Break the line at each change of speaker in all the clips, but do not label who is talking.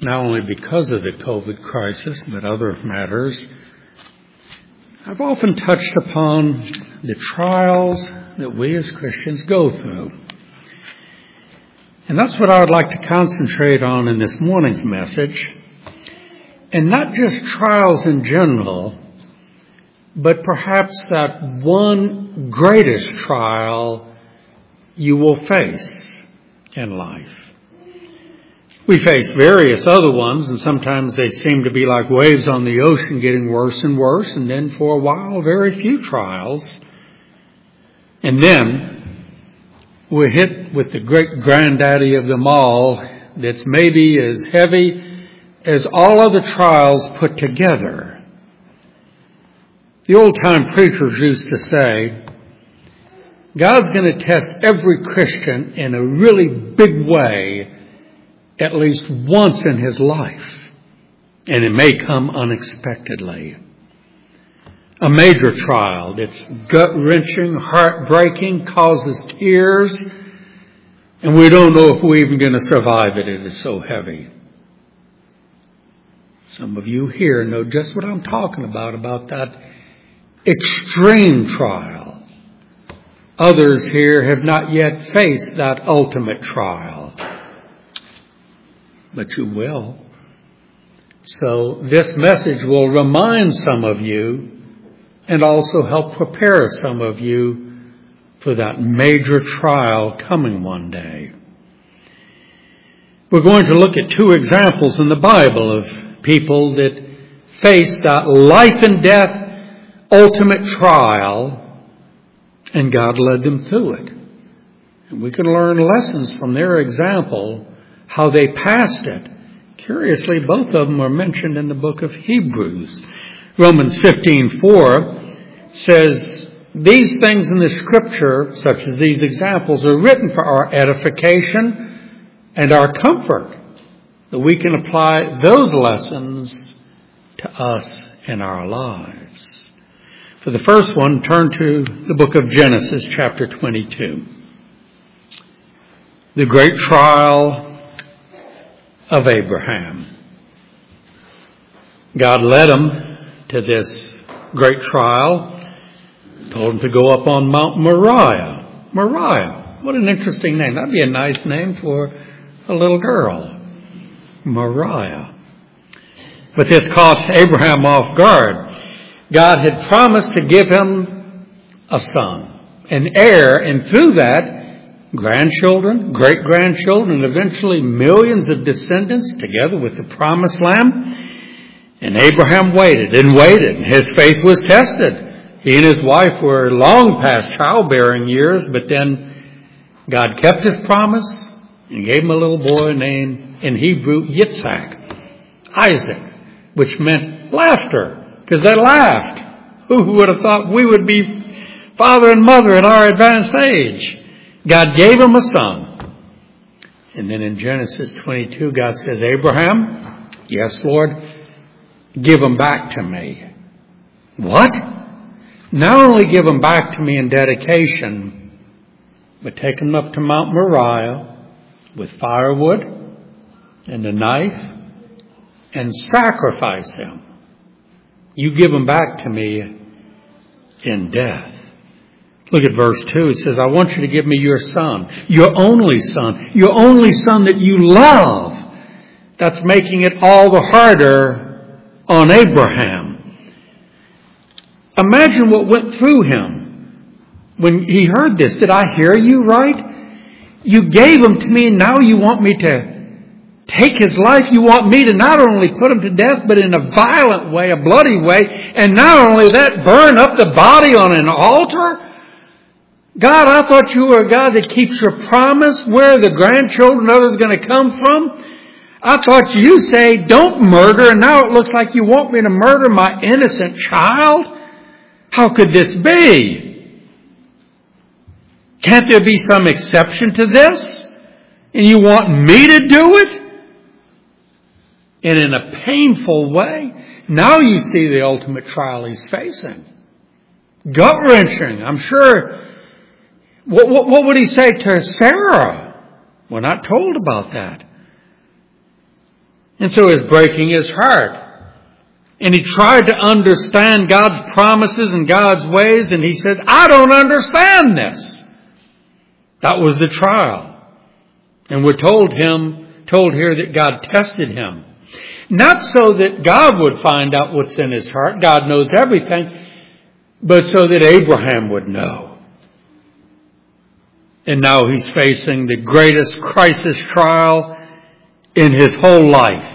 not only because of the COVID crisis, but other matters, I've often touched upon the trials that we as Christians go through. And that's what I would like to concentrate on in this morning's message. And not just trials in general, but perhaps that one greatest trial you will face in life. We face various other ones, and sometimes they seem to be like waves on the ocean, getting worse and worse, and then for a while, very few trials. And then we're hit with the great granddaddy of them all that's maybe as heavy as all other trials put together. The old-time preachers used to say, God's going to test every Christian in a really big way at least once in his life, and it may come unexpectedly. A major trial that's gut-wrenching, heartbreaking, causes tears, and we don't know if we're even going to survive it. It is so heavy. Some of you here know just what I'm talking about that extreme trial. Others here have not yet faced that ultimate trial. But you will. So this message will remind some of you and also help prepare some of you for that major trial coming one day. We're going to look at two examples in the Bible of people that faced that life and death ultimate trial, and God led them through it. And we can learn lessons from their example, how they passed it. Curiously, both of them are mentioned in the book of Hebrews. Romans 15:4 says, these things in the Scripture, such as these examples, are written for our edification and our comfort, that we can apply those lessons to us in our lives. For the first one, turn to the book of Genesis, chapter 22. The great trial of Abraham. God led him to this great trial, told him to go up on Mount Moriah. Moriah, what an interesting name. That'd be a nice name for a little girl. Moriah. But this caught Abraham off guard. God had promised to give him a son, an heir, and through that, grandchildren, great-grandchildren, and eventually millions of descendants together with the promised lamb. And Abraham waited and waited. His faith was tested. He and his wife were long past childbearing years, but then God kept his promise and gave him a little boy named, in Hebrew, Yitzhak, Isaac, which meant laughter, because they laughed. Who would have thought we would be father and mother at our advanced age? God gave him a son. And then in Genesis 22, God says, Abraham, yes, Lord, give him back to me. What? Not only give him back to me in dedication, but take him up to Mount Moriah with firewood and a knife and sacrifice him. You give him back to me in death. Look at verse 2. It says, I want you to give me your son that you love. That's making it all the harder on Abraham. Imagine what went through him when he heard this. Did I hear you right? You gave him to me, and now you want me to take his life. You want me to not only put him to death, but in a violent way, a bloody way, and not only that, burn up the body on an altar? God, I thought you were a God that keeps your promise. Where are the grandchildren others going to come from? I thought you say, don't murder, and now it looks like you want me to murder my innocent child? How could this be? Can't there be some exception to this? And you want me to do it? And in a painful way? Now you see the ultimate trial he's facing. Gut-wrenching, I'm sure. What would he say to Sarah? We're not told about that. And so it was breaking his heart. And he tried to understand God's promises and God's ways, and he said, I don't understand this. That was the trial. And we're told here that God tested him. Not so that God would find out what's in his heart. God knows everything. But so that Abraham would know. And now he's facing the greatest crisis trial in his whole life.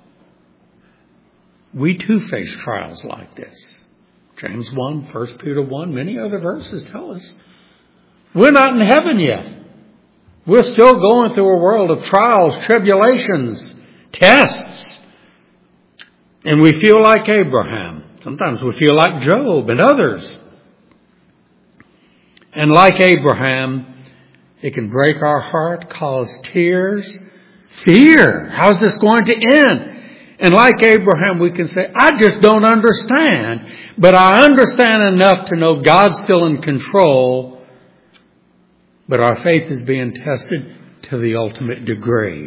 We too face trials like this. James 1, 1 Peter 1, many other verses tell us. We're not in heaven yet. We're still going through a world of trials, tribulations, tests. And we feel like Abraham. Sometimes we feel like Job and others. And like Abraham, it can break our heart, cause tears, fear. How's this going to end? And like Abraham, we can say, I just don't understand. But I understand enough to know God's still in control. But our faith is being tested to the ultimate degree.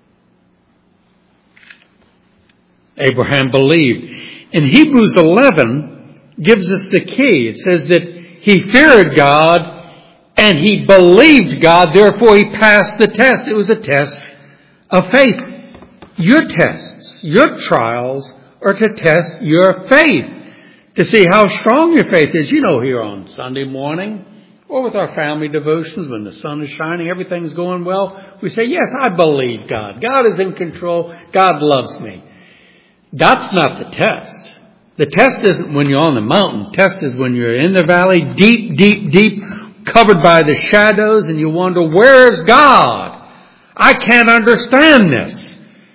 Abraham believed. In Hebrews 11 gives us the key. It says that he feared God and he believed God. Therefore, he passed the test. It was a test of faith. Your tests, your trials are to test your faith, to see how strong your faith is. You know, here on Sunday morning or with our family devotions, when the sun is shining, everything's going well, we say, yes, I believe God. God is in control. God loves me. That's not the test. The test isn't when you're on the mountain. The test is when you're in the valley, deep, deep, deep, covered by the shadows, and you wonder, where is God? I can't understand this.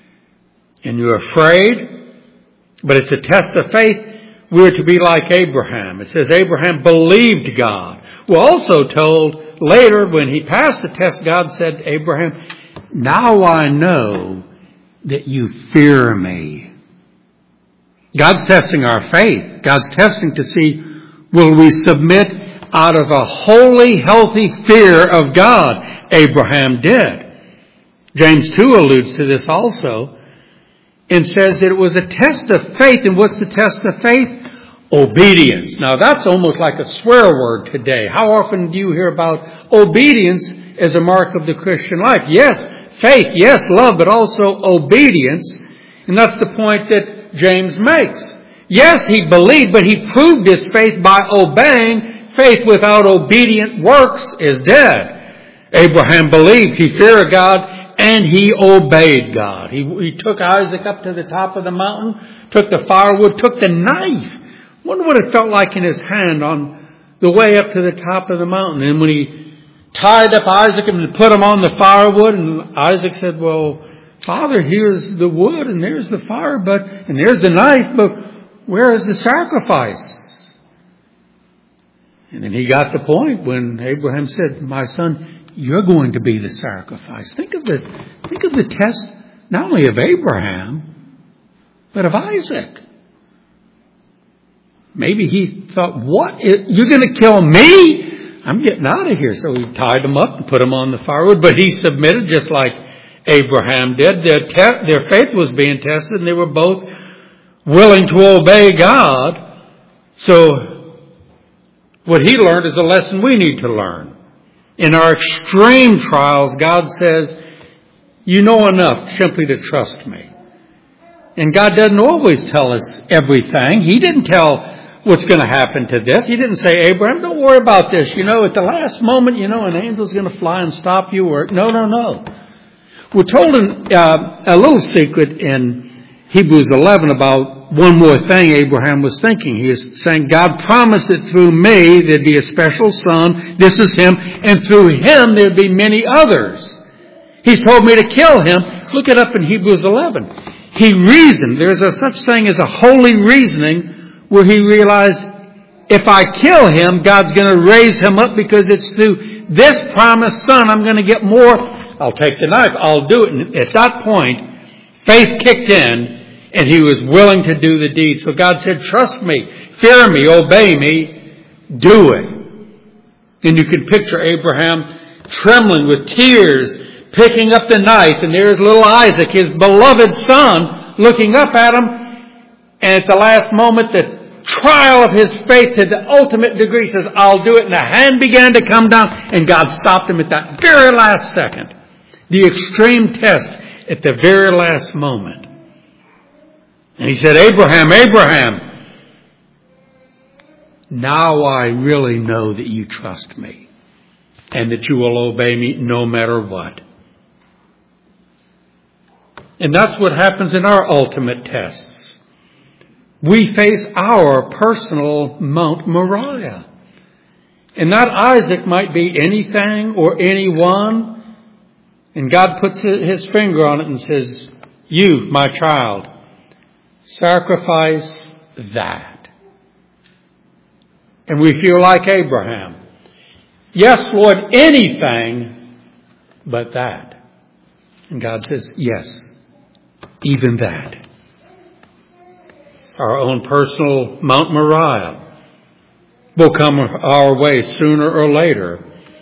And you're afraid, but it's a test of faith. We're to be like Abraham. It says Abraham believed God. We're also told later when he passed the test, God said to Abraham, now I know that you fear me. God's testing our faith. God's testing to see, will we submit out of a holy, healthy fear of God? Abraham did. James 2 alludes to this also and says that it was a test of faith. And what's the test of faith? Obedience. Now that's almost like a swear word today. How often do you hear about obedience as a mark of the Christian life? Yes, faith, yes, love, but also obedience. And that's the point that James makes. Yes, he believed, but he proved his faith by obeying. Faith without obedient works is dead. Abraham believed, he feared God, and he obeyed God. He took Isaac up to the top of the mountain, took the firewood, took the knife. Wonder what it felt like in his hand on the way up to the top of the mountain. And when he tied up Isaac and put him on the firewood, and Isaac said, well, Father, here's the wood and there's the fire, and there's the knife, but where is the sacrifice? And then he got the point when Abraham said, my son, you're going to be the sacrifice. Think of the test not only of Abraham, but of Isaac. Maybe he thought, what? You're going to kill me? I'm getting out of here. So he tied him up and put him on the firewood. But he submitted just like Abraham did. Their faith was being tested, and they were both willing to obey God. So what he learned is a lesson we need to learn. In our extreme trials, God says, you know enough simply to trust me. And God doesn't always tell us everything. He didn't tell what's going to happen to this. He didn't say, Abraham, don't worry about this. You know, at the last moment, you know, an angel's going to fly and stop you. Or no. We're told a little secret in Hebrews 11 about one more thing Abraham was thinking. He is saying, God promised that through me there'd be a special son. This is him. And through him there'd be many others. He's told me to kill him. Look it up in Hebrews 11. He reasoned. There's a such thing as a holy reasoning where he realized, if I kill him, God's going to raise him up because it's through this promised son I'm going to get more. I'll take the knife. I'll do it. And at that point, faith kicked in and he was willing to do the deed. So God said, trust me, fear me, obey me, do it. And you can picture Abraham trembling with tears, picking up the knife, and there's little Isaac, his beloved son, looking up at him. And at the last moment, the trial of his faith to the ultimate degree says, I'll do it. And the hand began to come down, and God stopped him at that very last second. The extreme test at the very last moment. And he said, Abraham, Abraham, now I really know that you trust me and that you will obey me no matter what. And that's what happens in our ultimate tests. We face our personal Mount Moriah. And that Isaac might be anything or anyone. And God puts his finger on it and says, you, my child, sacrifice that. And we feel like Abraham. Yes, Lord, anything but that. And God says, yes, even that. Our own personal Mount Moriah will come our way sooner or later.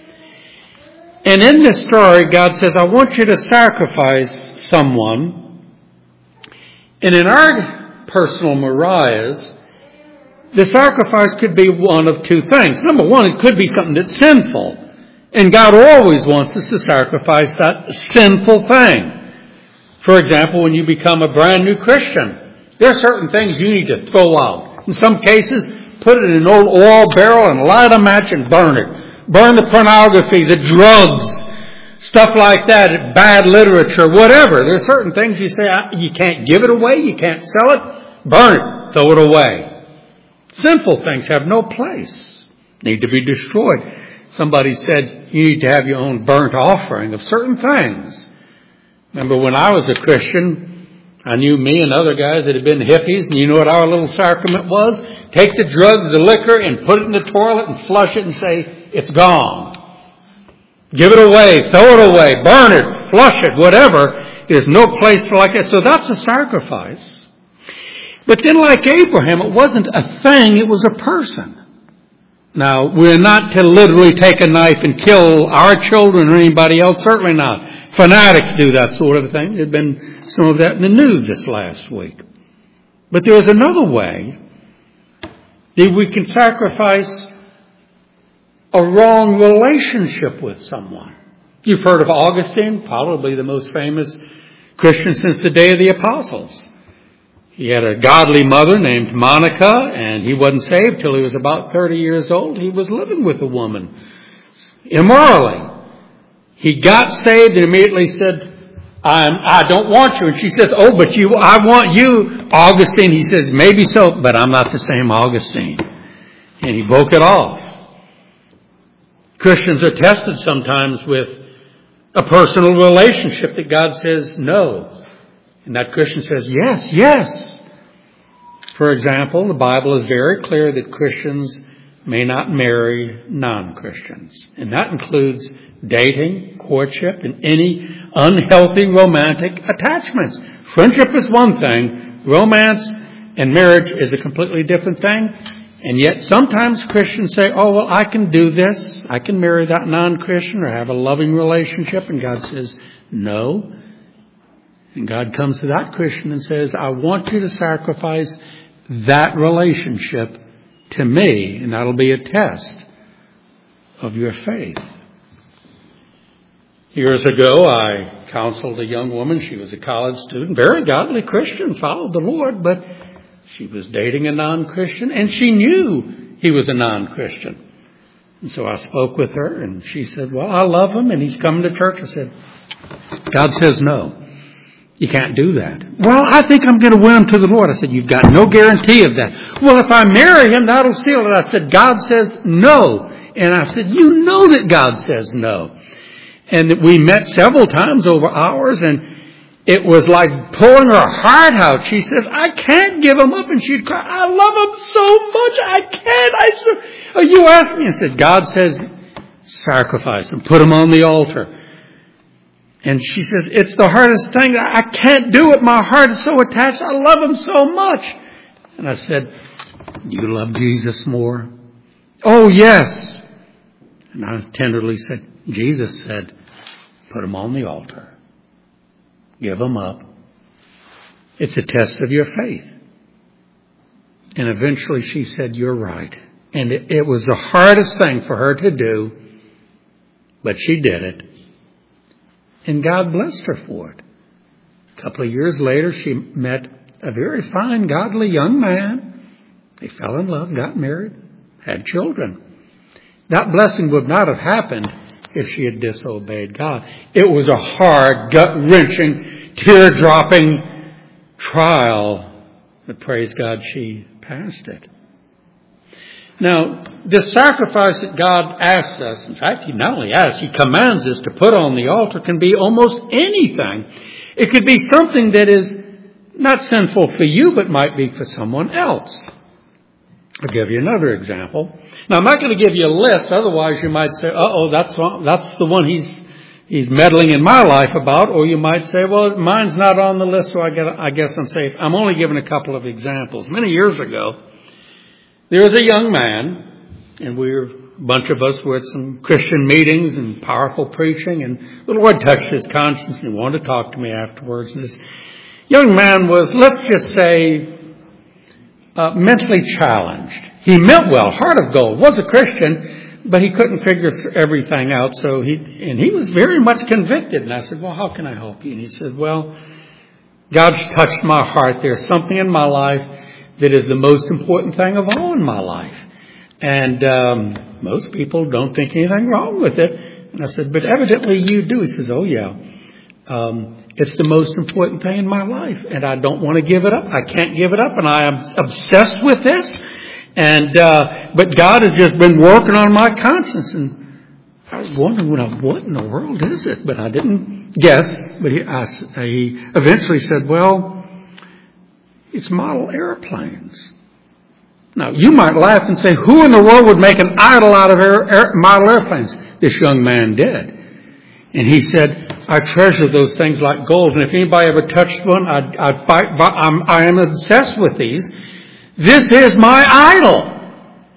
And in this story, God says, I want you to sacrifice someone. And in our personal Moriahs, the sacrifice could be one of two things. Number one, it could be something that's sinful. And God always wants us to sacrifice that sinful thing. For example, when you become a brand new Christian, there are certain things you need to throw out. In some cases, put it in an old oil barrel and light a match and burn it. Burn the pornography, the drugs, stuff like that, bad literature, whatever. There are certain things you say, you can't give it away, you can't sell it, burn it, throw it away. Sinful things have no place, need to be destroyed. Somebody said you need to have your own burnt offering of certain things. Remember when I was a Christian, I knew me and other guys that had been hippies, and you know what our little sacrament was? Take the drugs, the liquor, and put it in the toilet and flush it and say, it's gone. Give it away, throw it away, burn it, flush it, whatever. There's no place for like that. So that's a sacrifice. But then like Abraham, it wasn't a thing, it was a person. Now, we're not to literally take a knife and kill our children or anybody else, certainly not. Fanatics do that sort of thing. There's been some of that in the news this last week. But there is another way that we can sacrifice a wrong relationship with someone. You've heard of Augustine, probably the most famous Christian since the day of the apostles. He had a godly mother named Monica, and he wasn't saved till he was about 30 years old. He was living with a woman immorally. He got saved and immediately said, I don't want you. And she says, oh, but I want you, Augustine. He says, maybe so, but I'm not the same Augustine. And he broke it off. Christians are tested sometimes with a personal relationship that God says no. And that Christian says, yes, yes. For example, the Bible is very clear that Christians may not marry non-Christians. And that includes dating, courtship, and any unhealthy romantic attachments. Friendship is one thing. Romance and marriage is a completely different thing. And yet sometimes Christians say, oh, well, I can do this. I can marry that non-Christian or have a loving relationship. And God says, no. And God comes to that Christian and says, I want you to sacrifice that relationship to me, and that'll be a test of your faith. Years ago, I counseled a young woman. She was a college student, very godly Christian, followed the Lord, but she was dating a non-Christian, and she knew he was a non-Christian. And so I spoke with her, and she said, well, I love him, and he's coming to church. I said, God says no. You can't do that. Well, I think I'm going to win him to the Lord. I said, you've got no guarantee of that. Well, if I marry him, that'll seal it. I said, God says no. And I said, you know that God says no. And we met several times over hours, and it was like pulling her heart out. She says, I can't give him up. And she'd cry, I love him so much. I can't. You asked me. I said, God says, sacrifice him. Put him on the altar. And she says, it's the hardest thing. I can't do it. My heart is so attached. I love him so much. And I said, do you love Jesus more? Oh, yes. And I tenderly said, Jesus said, Put them on the altar. Give them up. It's a test of your faith. And eventually she said, you're right. And it was the hardest thing for her to do, but she did it. And God blessed her for it. A couple of years later, she met a very fine, godly young man. They fell in love, got married, had children. That blessing would not have happened if she had disobeyed God. It was a hard, gut-wrenching, tear-dropping trial. But praise God, she passed it. Now, this sacrifice that God asks us, in fact, He not only asks, He commands us to put on the altar, can be almost anything. It could be something that is not sinful for you, but might be for someone else. I'll give you another example. Now, I'm not going to give you a list, otherwise you might say, that's the one he's meddling in my life about. Or you might say, well, mine's not on the list, so I guess I'm safe. I'm only giving a couple of examples. Many years ago, there was a young man, and a bunch of us were at some Christian meetings and powerful preaching, and the Lord touched his conscience and he wanted to talk to me afterwards. And this young man was, let's just say, mentally challenged. He meant well, heart of gold, was a Christian, but he couldn't figure everything out. So he was very much convicted. And I said, well, how can I help you? And he said, well, God's touched my heart. There's something in my life that is the most important thing of all in my life. And most people don't think anything wrong with it. And I said, but evidently you do. He says, oh yeah. It's the most important thing in my life. And I don't want to give it up. I can't give it up. And I am obsessed with this. And but God has just been working on my conscience. And I was wondering, what in the world is it? But I didn't guess. But he eventually said, well, it's model airplanes. Now, you might laugh and say, who in the world would make an idol out of model airplanes? This young man did. And he said, I treasure those things like gold. And if anybody ever touched one, I'd fight. I am obsessed with these. This is my idol.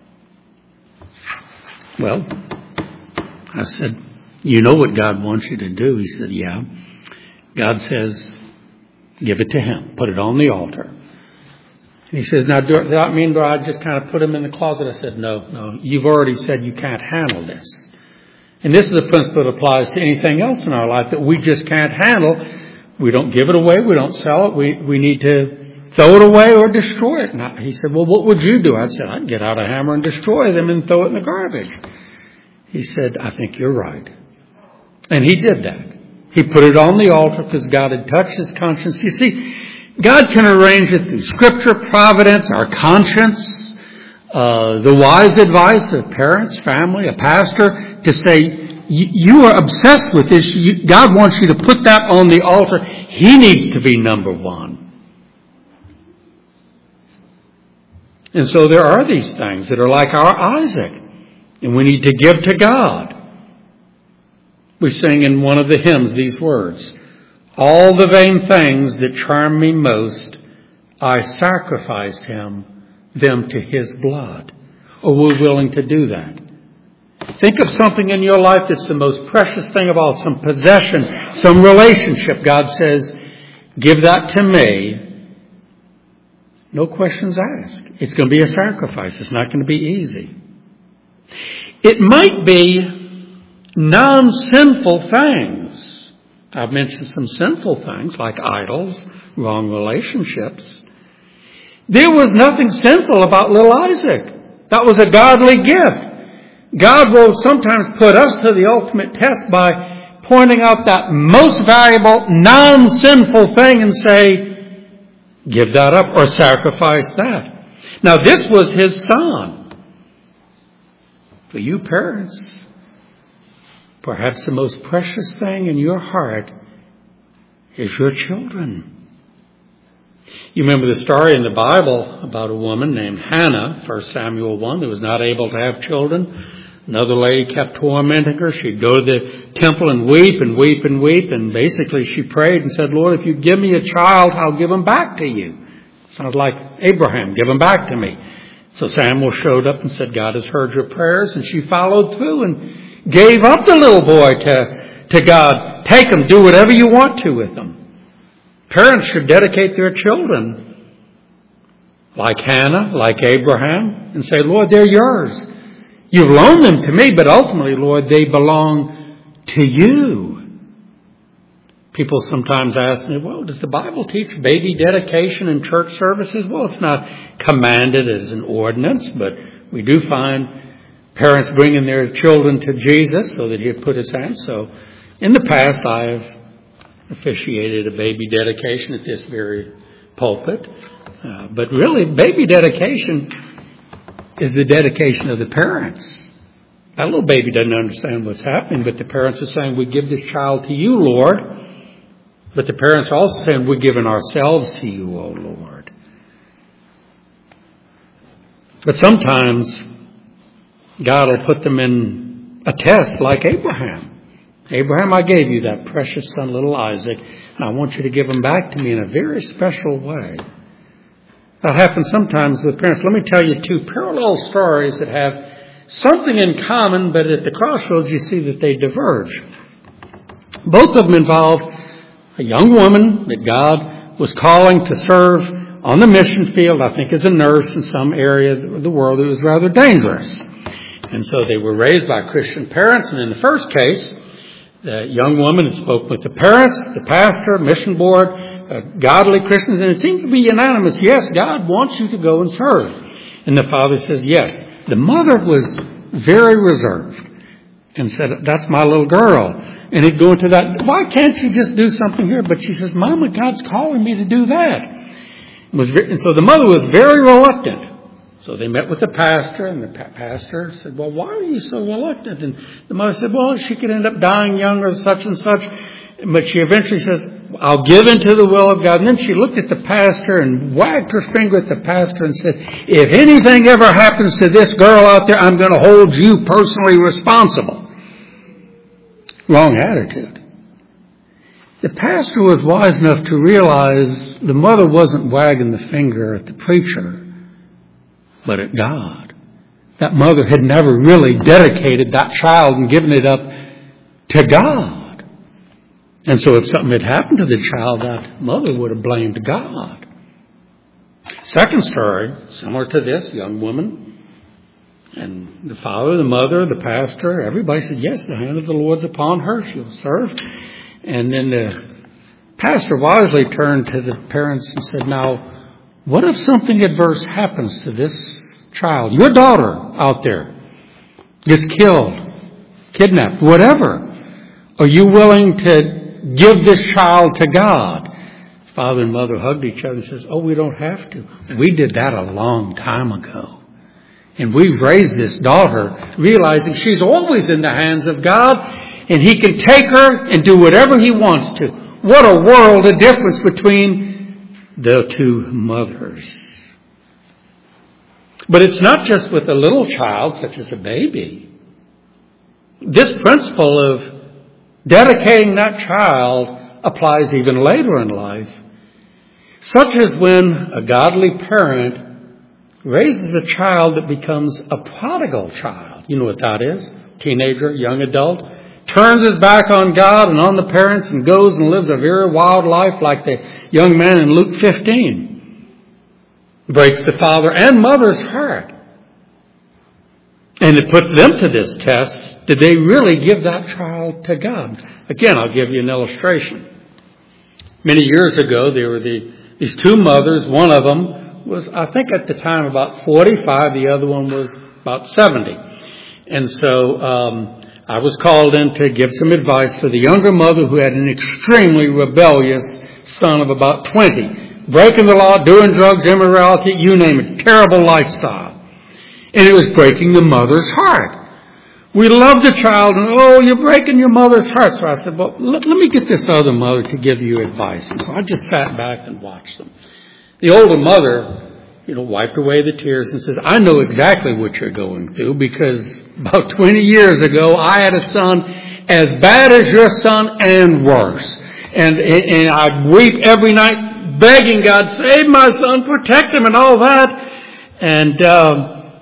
Well, I said, you know what God wants you to do? He said, yeah. God says, give it to Him. Put it on the altar. And he says, now, does that mean do I just kind of put them in the closet? I said, no. You've already said you can't handle this. And this is a principle that applies to anything else in our life that we just can't handle. We don't give it away. We don't sell it. We need to throw it away or destroy it. And he said, well, what would you do? I said, I'd get out a hammer and destroy them and throw it in the garbage. He said, I think you're right. And he did that. He put it on the altar because God had touched his conscience. You see, God can arrange it through Scripture, providence, our conscience, the wise advice of parents, family, a pastor, to say, you are obsessed with this. God wants you to put that on the altar. He needs to be number one. And so there are these things that are like our Isaac, and we need to give to God. We sing in one of the hymns these words, all the vain things that charm me most, I sacrifice them to His blood. Or we're willing to do that. Think of something in your life that's the most precious thing of all, some possession, some relationship. God says, give that to me. No questions asked. It's going to be a sacrifice. It's not going to be easy. It might be non-sinful things. I've mentioned some sinful things like idols, wrong relationships. There was nothing sinful about little Isaac. That was a godly gift. God will sometimes put us to the ultimate test by pointing out that most valuable, non-sinful thing and say, give that up or sacrifice that. Now, this was his son. For you parents, perhaps the most precious thing in your heart is your children. You remember the story in the Bible about a woman named Hannah, 1 Samuel 1, who was not able to have children. Another lady kept tormenting her. She'd go to the temple and weep and weep and weep. And basically she prayed and said, Lord, if you give me a child, I'll give him back to you. Sounds like Abraham, give him back to me. So Samuel showed up and said, God has heard your prayers. And she followed through and gave up the little boy to God, take them, do whatever you want to with them. Parents should dedicate their children like Hannah, like Abraham, and say, Lord, they're yours. You've loaned them to me, but ultimately, Lord, they belong to you. People sometimes ask me, well, does the Bible teach baby dedication in church services? Well, it's not commanded as an ordinance, but we do find parents bringing their children to Jesus so that He'd put His hands. So in the past, I have officiated a baby dedication at this very pulpit. But really, baby dedication is the dedication of the parents. That little baby doesn't understand what's happening, but the parents are saying, we give this child to you, Lord. But the parents are also saying, we're giving ourselves to you, O Lord. But sometimes God will put them in a test like Abraham. Abraham, I gave you that precious son, little Isaac, and I want you to give him back to me in a very special way. That happens sometimes with parents. Let me tell you two parallel stories that have something in common, but at the crossroads you see that they diverge. Both of them involve a young woman that God was calling to serve on the mission field, I think as a nurse in some area of the world that was rather dangerous. And so they were raised by Christian parents. And in the first case, the young woman had spoken with the parents, the pastor, mission board, godly Christians, and it seems to be unanimous. Yes, God wants you to go and serve. And the father says yes. The mother was very reserved and said, that's my little girl. And he'd go into that, why can't you just do something here? But she says, Mama, God's calling me to do that. And so the mother was very reluctant. So they met with the pastor, and the pastor said, well, why are you so reluctant? And the mother said, well, she could end up dying young or such and such. But she eventually says, I'll give into the will of God. And then she looked at the pastor and wagged her finger at the pastor and said, if anything ever happens to this girl out there, I'm going to hold you personally responsible. Wrong attitude. The pastor was wise enough to realize the mother wasn't wagging the finger at the preacher, but at God. That mother had never really dedicated that child and given it up to God. And so if something had happened to the child, that mother would have blamed God. Second story, similar to this, young woman. And the father, the mother, the pastor, everybody said, yes, the hand of the Lord's upon her. She'll serve. And then the pastor wisely turned to the parents and said, now, what if something adverse happens to this child? Your daughter out there gets killed, kidnapped, whatever. Are you willing to give this child to God? Father and mother hugged each other and says, oh, we don't have to. We did that a long time ago. And we've raised this daughter realizing she's always in the hands of God, and He can take her and do whatever He wants to. What a world of difference between the two mothers. But it's not just with a little child, such as a baby. This principle of dedicating that child applies even later in life, such as when a godly parent raises a child that becomes a prodigal child. You know what that is? Teenager, young adult. Turns his back on God and on the parents and goes and lives a very wild life like the young man in Luke 15. Breaks the father and mother's heart. And it puts them to this test. Did they really give that child to God? Again, I'll give you an illustration. Many years ago, there were these two mothers. One of them was, I think at the time, about 45. The other one was about 70. And so I was called in to give some advice for the younger mother who had an extremely rebellious son of about 20. Breaking the law, doing drugs, immorality, you name it. Terrible lifestyle. And it was breaking the mother's heart. We loved the child, and oh, you're breaking your mother's heart. So I said, well, let me get this other mother to give you advice. And so I just sat back and watched them. The older mother, wiped away the tears and says, I know exactly what you're going through because about 20 years ago, I had a son as bad as your son and worse. And I'd weep every night begging God, save my son, protect him and all that. And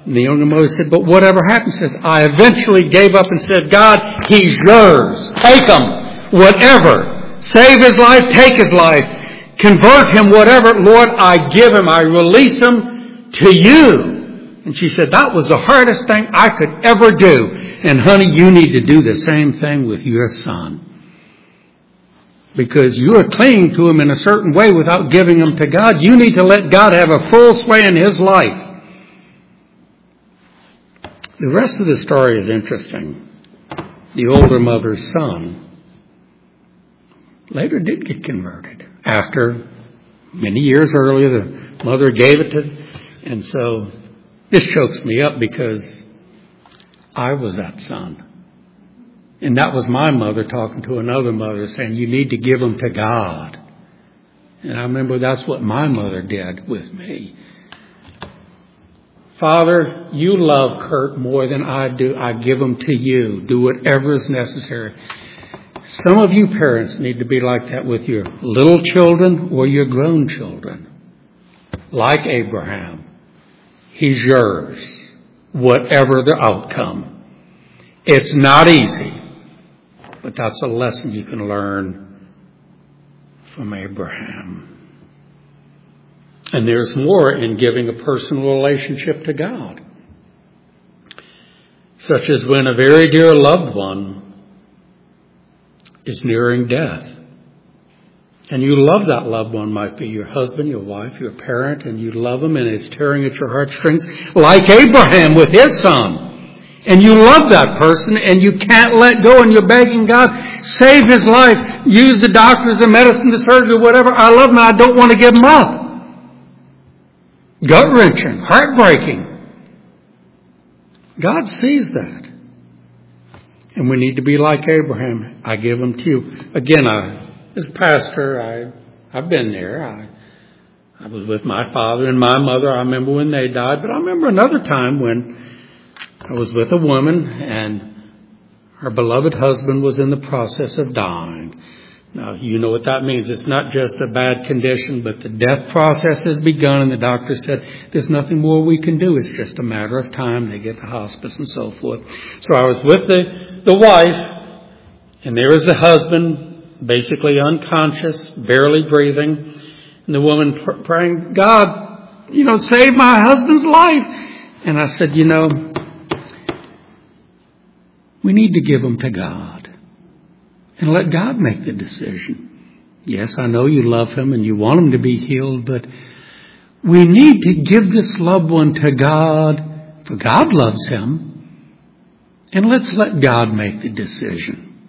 And the younger mother said, but whatever happened, says, I eventually gave up and said, God, he's yours. Take him. Whatever. Save his life. Take his life. Convert him. Whatever. Lord, I give him. I release him to you. And she said, that was the hardest thing I could ever do. And honey, you need to do the same thing with your son. Because you are clinging to him in a certain way without giving him to God. You need to let God have a full sway in his life. The rest of the story is interesting. The older mother's son later did get converted. After many years earlier, the mother gave it to, and so this chokes me up because I was that son. And that was my mother talking to another mother saying, you need to give them to God. And I remember that's what my mother did with me. Father, you love Kurt more than I do. I give him to you. Do whatever is necessary. Some of you parents need to be like that with your little children or your grown children. Like Abraham. He's yours. Whatever the outcome. It's not easy. But that's a lesson you can learn from Abraham. And there's more in giving a personal relationship to God. Such as when a very dear loved one is nearing death. And you love that loved one, might be your husband, your wife, your parent, and you love them and it's tearing at your heartstrings, like Abraham with his son. And you love that person and you can't let go and you're begging God, save his life, use the doctors, the medicine, the surgery, whatever. I love him, I don't want to give him up. Gut-wrenching, heartbreaking. God sees that. And we need to be like Abraham. I give him to you. Again, as a pastor, I've been there. I was with my father and my mother. I remember when they died. But I remember another time when I was with a woman and her beloved husband was in the process of dying. Now, you know what that means. It's not just a bad condition, but the death process has begun, and the doctor said, there's nothing more we can do. It's just a matter of time. They get to hospice and so forth. So I was with the wife, and there was the husband, basically unconscious, barely breathing, and the woman praying, God, save my husband's life. And I said, we need to give him to God. And let God make the decision. Yes, I know you love him and you want him to be healed, but we need to give this loved one to God, for God loves him. And let's let God make the decision.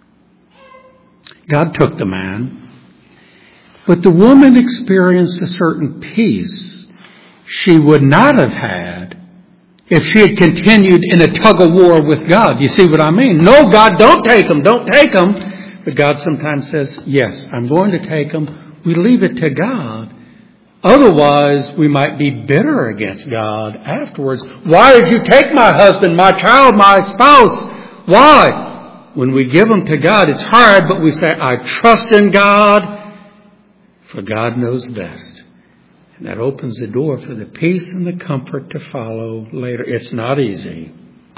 God took the man, but the woman experienced a certain peace she would not have had if she had continued in a tug-of-war with God. You see what I mean? No, God, don't take him. Don't take him. But God sometimes says, yes, I'm going to take him. We leave it to God. Otherwise, we might be bitter against God afterwards. Why did you take my husband, my child, my spouse? Why? When we give them to God, it's hard, but we say, I trust in God, for God knows best. And that opens the door for the peace and the comfort to follow later. It's not easy.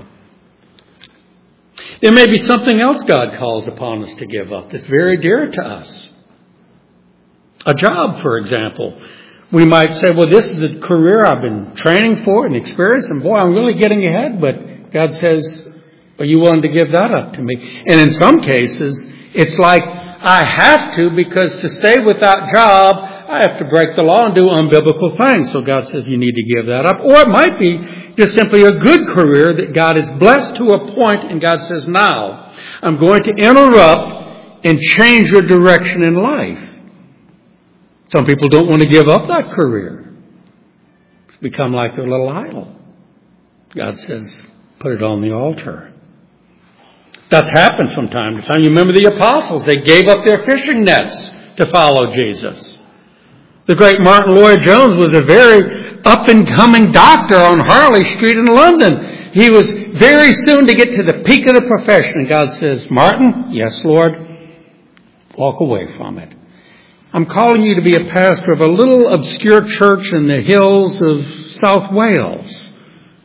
There may be something else God calls upon us to give up that's very dear to us. A job, for example. We might say, well, this is a career I've been training for and experiencing. Boy, I'm really getting ahead. But God says, are you willing to give that up to me? And in some cases, it's like I have to, because to stay with that job, I have to break the law and do unbiblical things. So God says you need to give that up. Or it might be just simply a good career that God is blessed to a point, and God says, now I'm going to interrupt and change your direction in life. Some people don't want to give up that career. It's become like their little idol. God says, put it on the altar. That's happened from time to time. You remember the apostles. They gave up their fishing nets to follow Jesus. The great Martin Lloyd-Jones was a very up-and-coming doctor on Harley Street in London. He was very soon to get to the peak of the profession. And God says, Martin, yes, Lord, walk away from it. I'm calling you to be a pastor of a little obscure church in the hills of South Wales.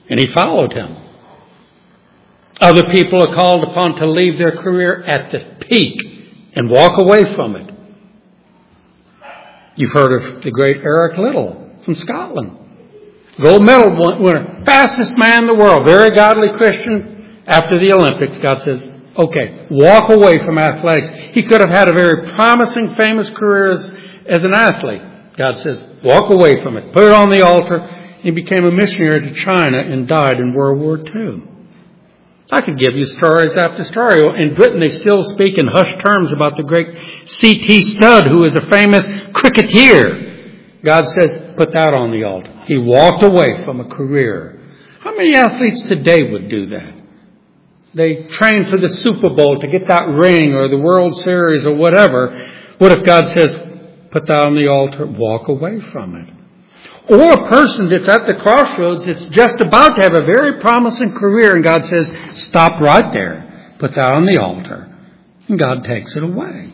and he followed him. Other people are called upon to leave their career at the peak and walk away from it. You've heard of the great Eric Liddell from Scotland. Gold medal winner, fastest man in the world, very godly Christian. After the Olympics, God says, okay, walk away from athletics. He could have had a very promising, famous career as an athlete. God says, walk away from it. Put it on the altar. He became a missionary to China and died in World War II. I could give you stories after story. In Britain, they still speak in hushed terms about the great C.T. Studd, who is a famous cricketer. God says, put that on the altar. He walked away from a career. How many athletes today would do that? They train for the Super Bowl to get that ring or the World Series or whatever. What if God says, put that on the altar, walk away from it? Or a person that's at the crossroads that's just about to have a very promising career and God says, stop right there, put that on the altar. And God takes it away.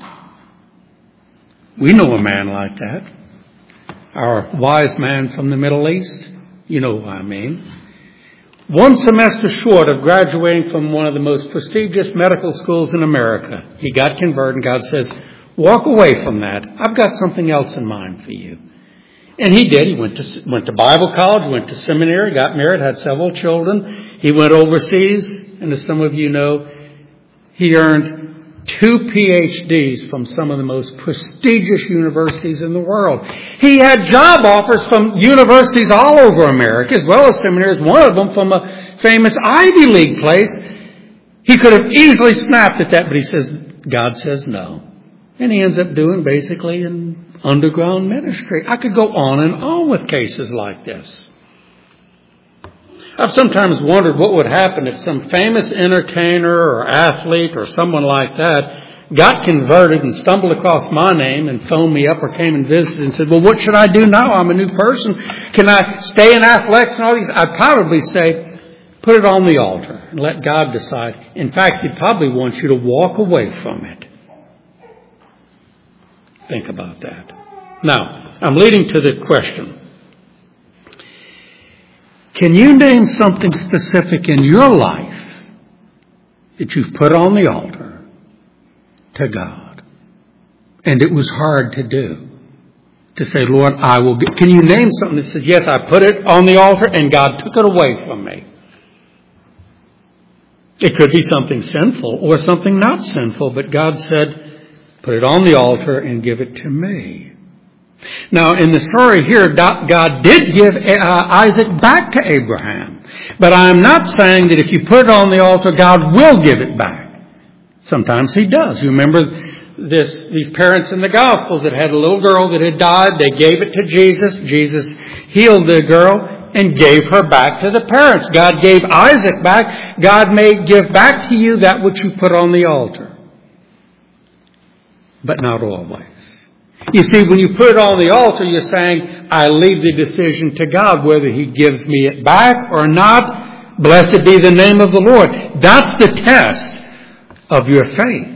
We know a man like that. Our wise man from the Middle East. You know who I mean. One semester short of graduating from one of the most prestigious medical schools in America, he got converted and God says, walk away from that. I've got something else in mind for you. And he did. He went to Bible college, went to seminary, got married, had several children. He went overseas, and as some of you know, he earned 2 PhDs from some of the most prestigious universities in the world. He had job offers from universities all over America, as well as seminaries, one of them from a famous Ivy League place. He could have easily snapped at that, but he says, God says no. And he ends up doing basically an underground ministry. I could go on with cases like this. I've sometimes wondered what would happen if some famous entertainer or athlete or someone like that got converted and stumbled across my name and phoned me up or came and visited and said, well, what should I do now? I'm a new person. Can I stay in athletics and all these? I'd probably say, put it on the altar and let God decide. In fact, He'd probably want you to walk away from it. Think about that. Now, I'm leading to the question. Can you name something specific in your life that you've put on the altar to God? And it was hard to do. To say, Lord, I will get. Can you name something that says, yes, I put it on the altar and God took it away from me? It could be something sinful or something not sinful, but God said, put it on the altar and give it to me. Now, in the story here, God did give Isaac back to Abraham. But I'm not saying that if you put it on the altar, God will give it back. Sometimes He does. You remember these parents in the Gospels that had a little girl that had died. They gave it to Jesus. Jesus healed the girl and gave her back to the parents. God gave Isaac back. God may give back to you that which you put on the altar. But not always. You see, when you put it on the altar, you're saying, I leave the decision to God, whether He gives me it back or not. Blessed be the name of the Lord. That's the test of your faith.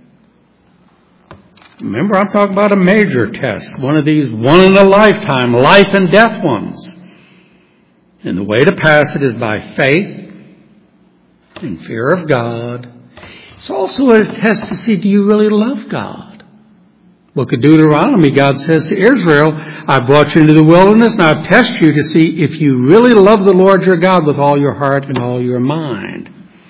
Remember, I'm talking about a major test. One of these one-in-a-lifetime, life and death ones. And the way to pass it is by faith and fear of God. It's also a test to see, do you really love God? Book of Deuteronomy, God says to Israel, I brought you into the wilderness and I've tested you to see if you really love the Lord your God with all your heart and all your mind.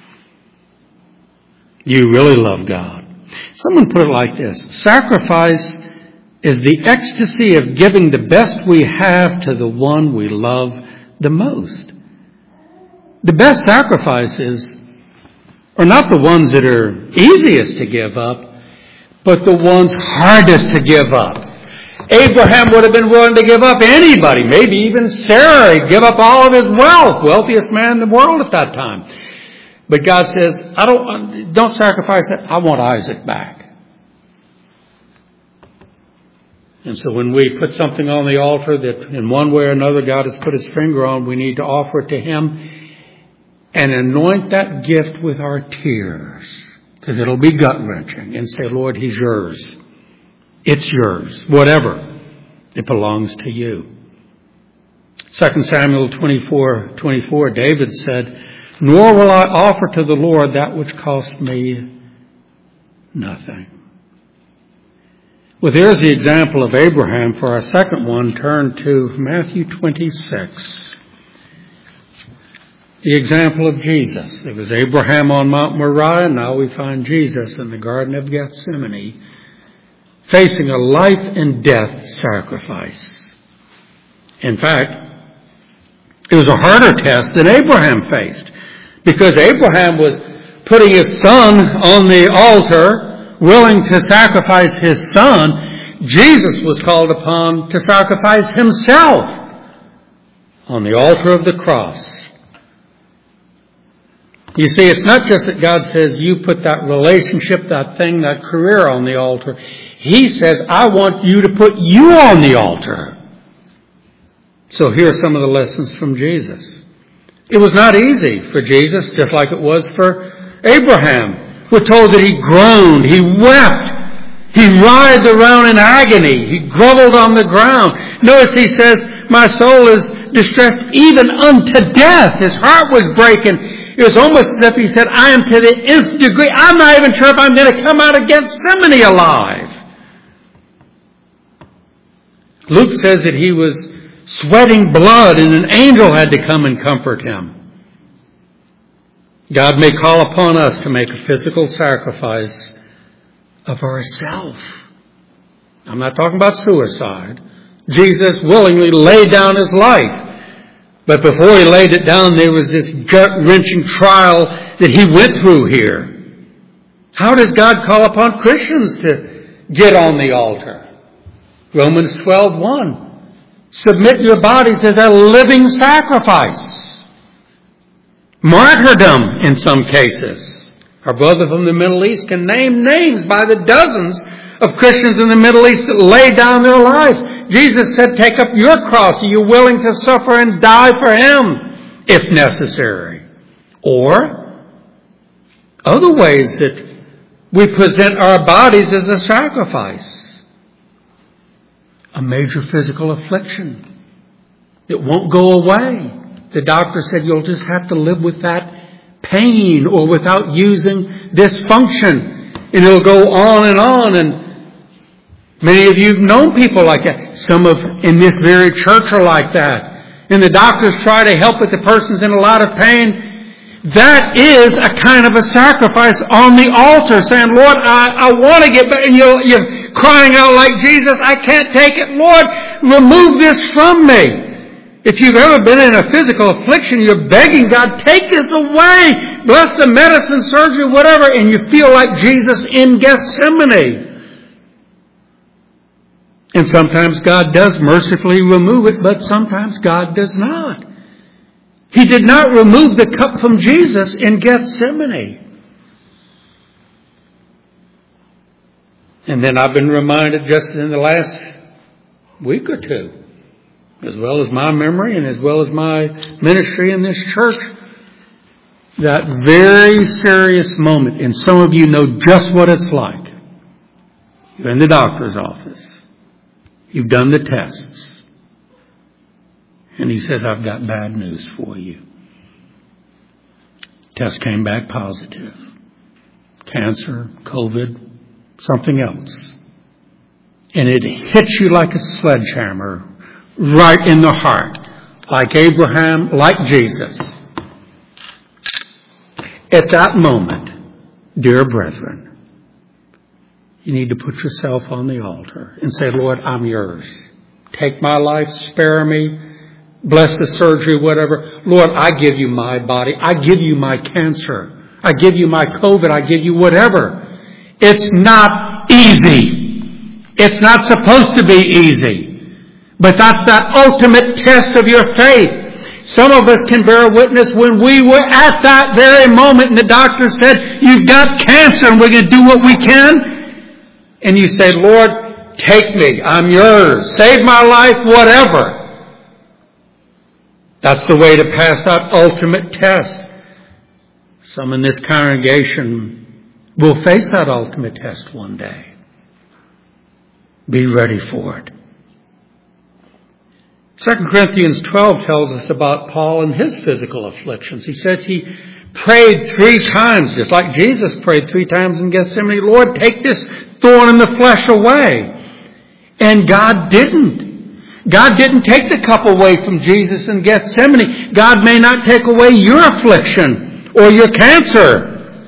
You really love God. Someone put it like this. Sacrifice is the ecstasy of giving the best we have to the one we love the most. The best sacrifices are not the ones that are easiest to give up, but the ones hardest to give up. Abraham would have been willing to give up anybody, maybe even Sarah, give up all of his wealth, wealthiest man in the world at that time. But God says, don't sacrifice that. I want Isaac back. And so when we put something on the altar that in one way or another God has put His finger on, we need to offer it to Him and anoint that gift with our tears. Because it'll be gut-wrenching. And say, Lord, He's yours. It's yours. Whatever. It belongs to you. 2 Samuel 24:24, David said, "Nor will I offer to the Lord that which costs me nothing." Well, there's the example of Abraham. For our second one, turn to Matthew 26. The example of Jesus. It was Abraham on Mount Moriah. Now we find Jesus in the Garden of Gethsemane, facing a life and death sacrifice. In fact, it was a harder test than Abraham faced, because Abraham was putting his son on the altar, willing to sacrifice his son. Jesus was called upon to sacrifice himself on the altar of the cross. You see, it's not just that God says you put that relationship, that thing, that career on the altar. He says, I want you to put you on the altar. So here are some of the lessons from Jesus. It was not easy for Jesus, just like it was for Abraham. We're told that he groaned, he wept, he writhed around in agony, he groveled on the ground. Notice he says, my soul is distressed even unto death. His heart was breaking. It was almost as if he said, I am to the nth degree. I'm not even sure if I'm going to come out of Gethsemane alive. Luke says that he was sweating blood and an angel had to come and comfort him. God may call upon us to make a physical sacrifice of ourselves. I'm not talking about suicide. Jesus willingly laid down his life. But before he laid it down, there was this gut-wrenching trial that he went through here. How does God call upon Christians to get on the altar? Romans 12:1. Submit your bodies as a living sacrifice. Martyrdom in some cases. Our brother from the Middle East can name names by the dozens of Christians in the Middle East that laid down their lives. Jesus said, take up your cross. Are you willing to suffer and die for him if necessary? Or other ways that we present our bodies as a sacrifice. A major physical affliction that won't go away. The doctor said you'll just have to live with that pain or without using this function. And it'll go on. And many of you have known people like that. Some in this very church are like that. And the doctors try to help, but the person's in a lot of pain. That is a kind of a sacrifice on the altar, saying, Lord, I want to get better. And you're crying out like Jesus, I can't take it. Lord, remove this from me. If you've ever been in a physical affliction, you're begging God, take this away. Bless the medicine, surgery, whatever. And you feel like Jesus in Gethsemane. And sometimes God does mercifully remove it, but sometimes God does not. He did not remove the cup from Jesus in Gethsemane. And then I've been reminded just in the last week or two, as well as my memory and as well as my ministry in this church, that very serious moment, and some of you know just what it's like. You're in the doctor's office. You've done the tests. And he says, I've got bad news for you. Test came back positive. Cancer, COVID, something else. And it hits you like a sledgehammer right in the heart. Like Abraham, like Jesus. At that moment, dear brethren, you need to put yourself on the altar and say, Lord, I'm yours. Take my life, spare me, bless the surgery, whatever. Lord, I give you my body. I give you my cancer. I give you my COVID. I give you whatever. It's not easy. It's not supposed to be easy. But that's that ultimate test of your faith. Some of us can bear witness when we were at that very moment and the doctor said, you've got cancer and we're going to do what we can. And you say, Lord, take me. I'm yours. Save my life, whatever. That's the way to pass that ultimate test. Some in this congregation will face that ultimate test one day. Be ready for it. 2 Corinthians 12 tells us about Paul and his physical afflictions. He says he prayed 3 times, just like Jesus prayed 3 times in Gethsemane, Lord, take this thorn in the flesh away. And God didn't. God didn't take the cup away from Jesus in Gethsemane. God may not take away your affliction or your cancer.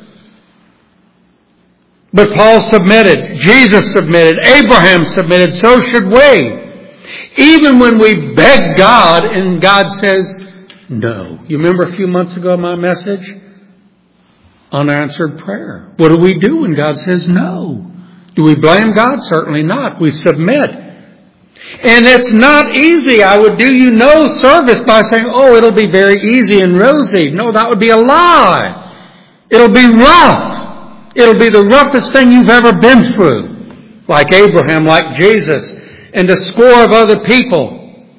But Paul submitted, Jesus submitted, Abraham submitted, so should we. Even when we beg God and God says no. You remember a few months ago my message? Unanswered prayer. What do we do when God says no? Do we blame God? Certainly not. We submit. And it's not easy. I would do you no service by saying, oh, it'll be very easy and rosy. No, that would be a lie. It'll be rough. It'll be the roughest thing you've ever been through. Like Abraham, like Jesus, and a score of other people.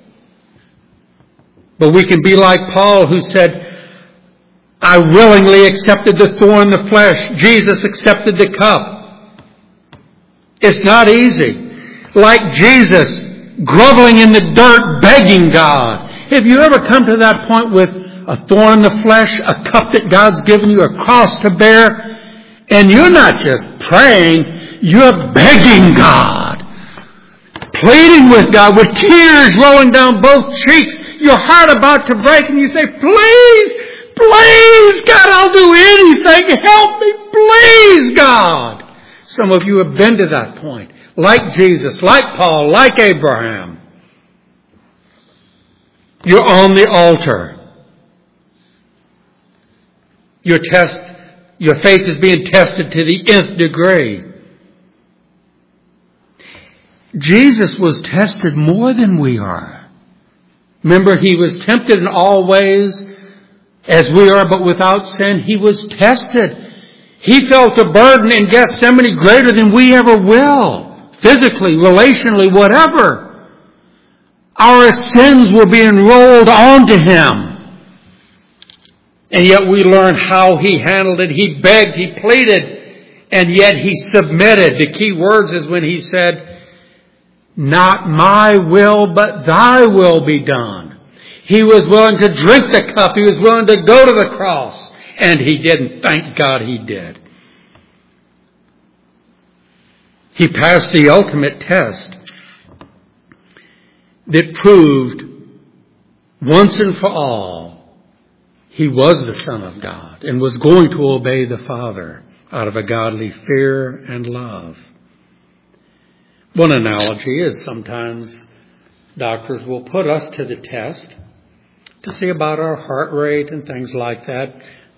But we can be like Paul, who said, I willingly accepted the thorn in the flesh. Jesus accepted the cup. It's not easy. Like Jesus, groveling in the dirt, begging God. Have you ever come to that point with a thorn in the flesh, a cup that God's given you, a cross to bear, and you're not just praying, you're begging God, pleading with God with tears rolling down both cheeks, your heart about to break, and you say, please, please, God, I'll do anything. Help me, please, God. Some of you have been to that point. Like Jesus, like Paul, like Abraham. You're on the altar. Your faith is being tested to the nth degree. Jesus was tested more than we are. Remember, he was tempted in all ways as we are, but without sin. He was tested. He felt a burden in Gethsemane greater than we ever will. Physically, relationally, whatever. Our sins were being rolled onto him. And yet we learn how he handled it. He begged, he pleaded, and yet he submitted. The key words is when he said, not my will, but thy will be done. He was willing to drink the cup. He was willing to go to the cross. And he didn't. Thank God he did. He passed the ultimate test that proved once and for all he was the Son of God and was going to obey the Father out of a godly fear and love. One analogy is sometimes doctors will put us to the test to see about our heart rate and things like that.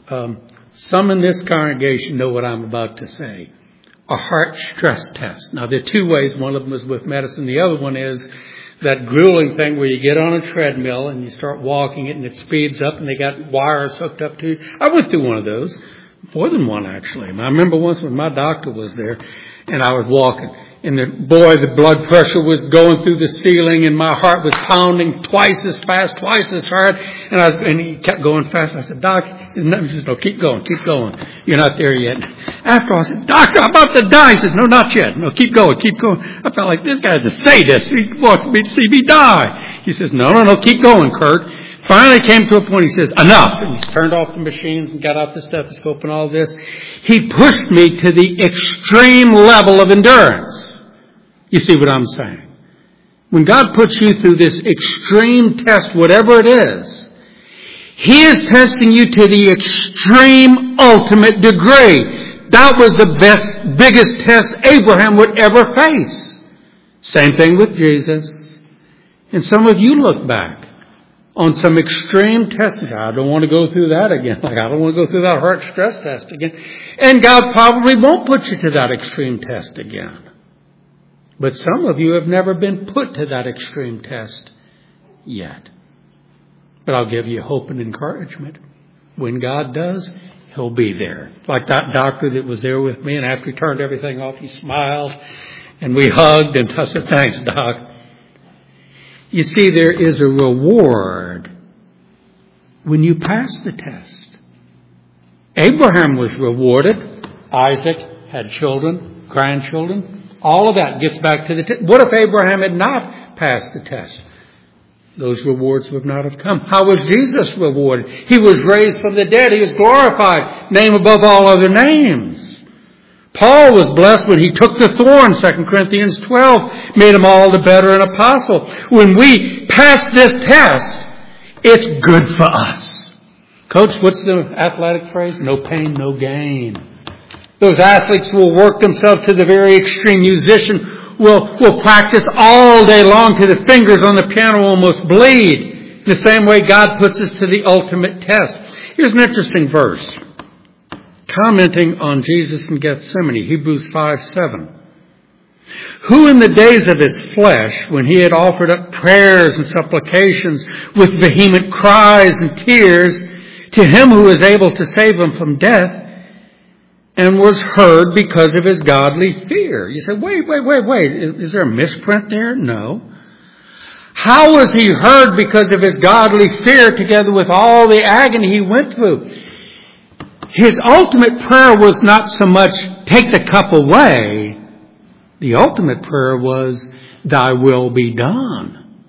Some in this congregation know what I'm about to say. A heart stress test. Now, there are 2 ways. One of them is with medicine. The other one is that grueling thing where you get on a treadmill and you start walking it and it speeds up and they got wires hooked up to you. I went through one of those. More than one, actually. I remember once when my doctor was there and I was walking. And the blood pressure was going through the ceiling and my heart was pounding twice as fast, twice as hard. And he kept going fast. I said, Doc, he says, no, keep going. You're not there yet. After all, I said, Doctor, I'm about to die. He said, no, not yet. No, keep going. I felt like this guy's a sadist. He wants me to see me die. He says, no, keep going, Kurt. Finally came to a point, he says, enough. And he turned off the machines and got out the stethoscope and all this. He pushed me to the extreme level of endurance. You see what I'm saying? When God puts you through this extreme test, whatever it is, he is testing you to the extreme ultimate degree. That was the biggest test Abraham would ever face. Same thing with Jesus. And some of you look back on some extreme tests. I don't want to go through that again. I don't want to go through that heart stress test again. And God probably won't put you to that extreme test again. But some of you have never been put to that extreme test yet. But I'll give you hope and encouragement. When God does, he'll be there. Like that doctor that was there with me, and after he turned everything off, he smiled, and we hugged, and I said, thanks, Doc. You see, there is a reward when you pass the test. Abraham was rewarded. Isaac had children, grandchildren. All of that gets back to the test. What if Abraham had not passed the test? those rewards would not have come. How was Jesus rewarded? He was raised from the dead. He was glorified. Name above all other names. Paul was blessed when he took the thorn, 2 Corinthians 12, made him all the better an apostle. When we pass this test, it's good for us. Coach, what's the athletic phrase? No pain, no gain. Those athletes will work themselves to the very extreme. Musician will practice all day long to the fingers on the piano almost bleed. In the same way, God puts us to the ultimate test. Here's an interesting verse. Commenting on Jesus in Gethsemane, Hebrews 5:7. Who in the days of his flesh, when he had offered up prayers and supplications with vehement cries and tears to him who is able to save him from death, and was heard because of his godly fear. You say, wait. Is there a misprint there? No. How was he heard because of his godly fear together with all the agony he went through? His ultimate prayer was not so much, take the cup away. The ultimate prayer was, thy will be done.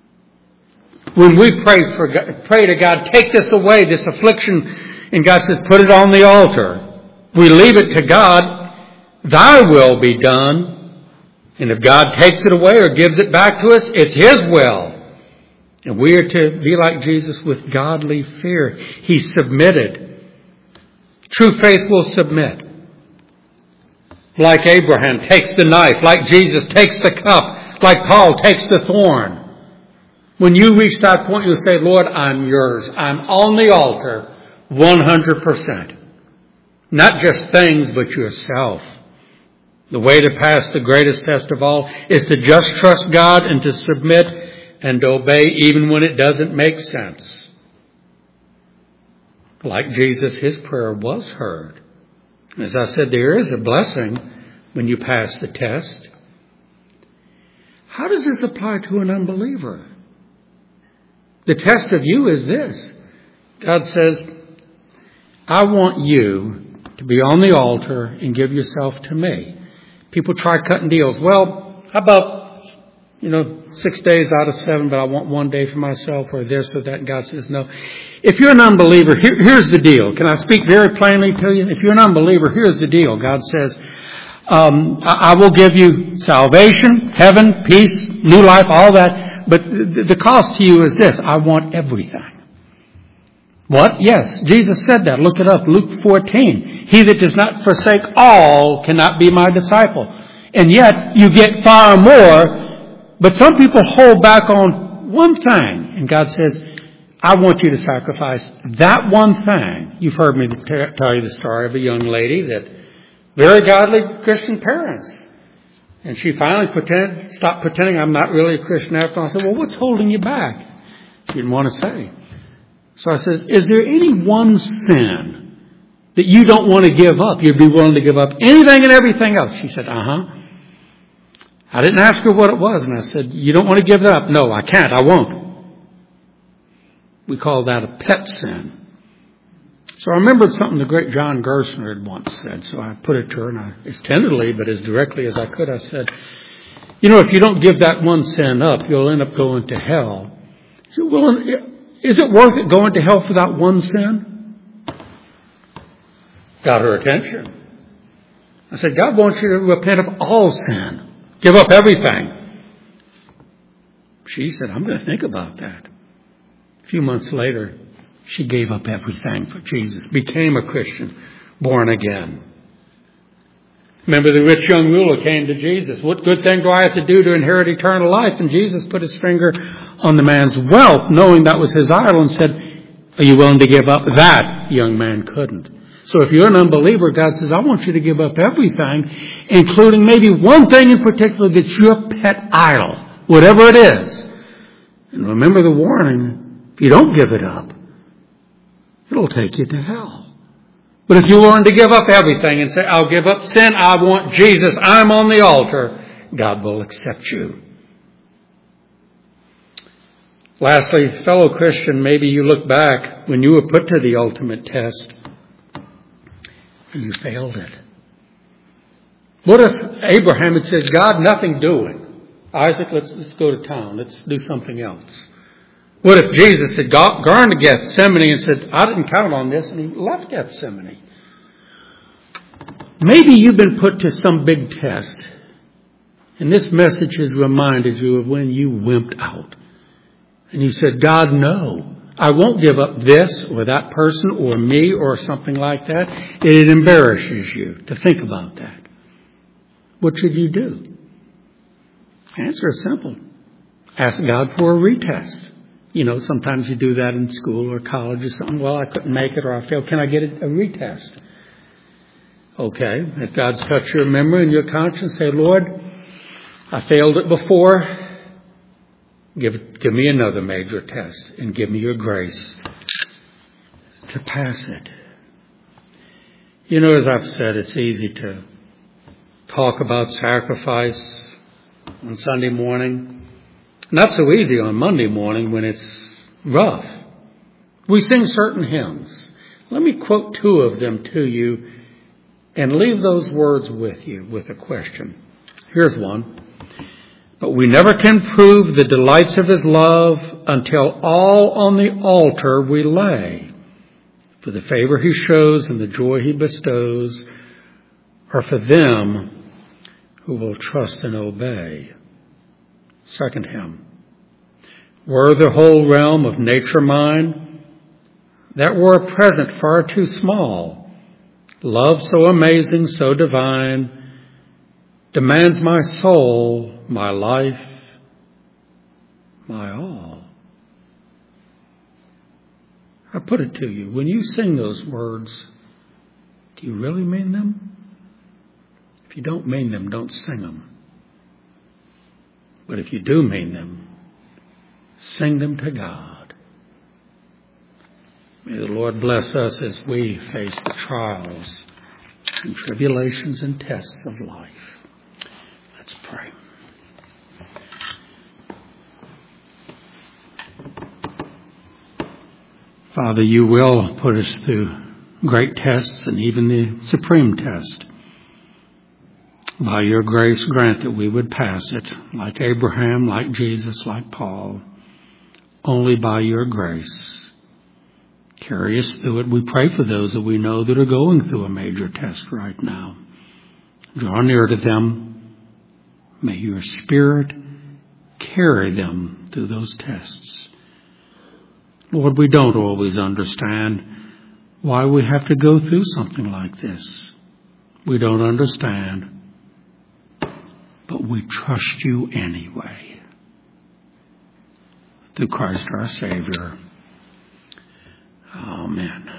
When we pray to God, take this away, this affliction, and God says, put it on the altar. We leave it to God, thy will be done. And if God takes it away or gives it back to us, it's his will. And we are to be like Jesus with godly fear. He submitted. True faith will submit. Like Abraham takes the knife, like Jesus takes the cup, like Paul takes the thorn. When you reach that point, you'll say, Lord, I'm yours. I'm on the altar 100%. Not just things, but yourself. The way to pass the greatest test of all is to just trust God and to submit and to obey even when it doesn't make sense. Like Jesus, his prayer was heard. As I said, there is a blessing when you pass the test. How does this apply to an unbeliever? The test of you is this. God says, I want you to be on the altar and give yourself to me. People try cutting deals. Well, how about, 6 days out of 7, but I want 1 day for myself or this or that. And God says, no. If you're an unbeliever, here's the deal. Can I speak very plainly to you? If you're an unbeliever, here's the deal. God says, I will give you salvation, heaven, peace, new life, all that. But the cost to you is this. I want everything. What? Yes, Jesus said that. Look it up. Luke 14. He that does not forsake all cannot be my disciple. And yet, you get far more. But some people hold back on one thing. And God says, I want you to sacrifice that one thing. You've heard me tell you the story of a young lady that very godly Christian parents. And she finally stopped pretending I'm not really a Christian after all. I said, well, what's holding you back? She didn't want to say. So I says, is there any one sin that you don't want to give up? You'd be willing to give up anything and everything else. She said, I didn't ask her what it was. And I said, you don't want to give it up? No, I can't. I won't. We call that a pet sin. So I remembered something the great John Gerstner had once said. So I put it to her, and as tenderly but as directly as I could, I said, if you don't give that one sin up, you'll end up going to hell. She said, well, is it worth it going to hell for that one sin? Got her attention. I said, God wants you to repent of all sin. Give up everything. She said, I'm going to think about that. A few months later, she gave up everything for Jesus, became a Christian, born again. Remember, the rich young ruler came to Jesus. What good thing do I have to do to inherit eternal life? And Jesus put his finger on the man's wealth, knowing that was his idol, and said, are you willing to give up that? The young man couldn't. So if you're an unbeliever, God says, I want you to give up everything, including maybe one thing in particular that's your pet idol, whatever it is. And remember the warning, if you don't give it up, it'll take you to hell. But if you're willing to give up everything and say, I'll give up sin, I want Jesus, I'm on the altar, God will accept you. Lastly, fellow Christian, maybe you look back when you were put to the ultimate test and you failed it. What if Abraham had said, God, nothing doing. Isaac, let's go to town. Let's do something else. What if Jesus had gone to Gethsemane and said, I didn't count on this, and he left Gethsemane? Maybe you've been put to some big test, and this message has reminded you of when you wimped out. And you said, God, no, I won't give up this or that person or me or something like that. It embarrasses you to think about that. What should you do? Answer is simple. Ask God for a retest. Sometimes you do that in school or college or something. Well, I couldn't make it or I failed. Can I get a retest? Okay. If God's touched your memory and your conscience, say, Lord, I failed it before. Give me another major test and give me your grace to pass it. As I've said, it's easy to talk about sacrifice on Sunday morning. Not so easy on Monday morning when it's rough. We sing certain hymns. Let me quote 2 of them to you and leave those words with you with a question. Here's one. But we never can prove the delights of his love until all on the altar we lay. For the favor he shows and the joy he bestows are for them who will trust and obey. Second hymn. Were the whole realm of nature mine, that were a present far too small. Love so amazing, so divine, demands my soul, my life, my all. I put it to you, when you sing those words, do you really mean them? If you don't mean them, don't sing them. But if you do mean them, sing them to God. May the Lord bless us as we face the trials and tribulations and tests of life. Let's pray. Father, you will put us through great tests and even the supreme test. By your grace, grant that we would pass it, like Abraham, like Jesus, like Paul, only by your grace. Carry us through it. We pray for those that we know that are going through a major test right now. Draw near to them. May your Spirit carry them through those tests. Lord, we don't always understand why we have to go through something like this. We don't understand. But we trust you anyway. Through Christ our Savior. Amen.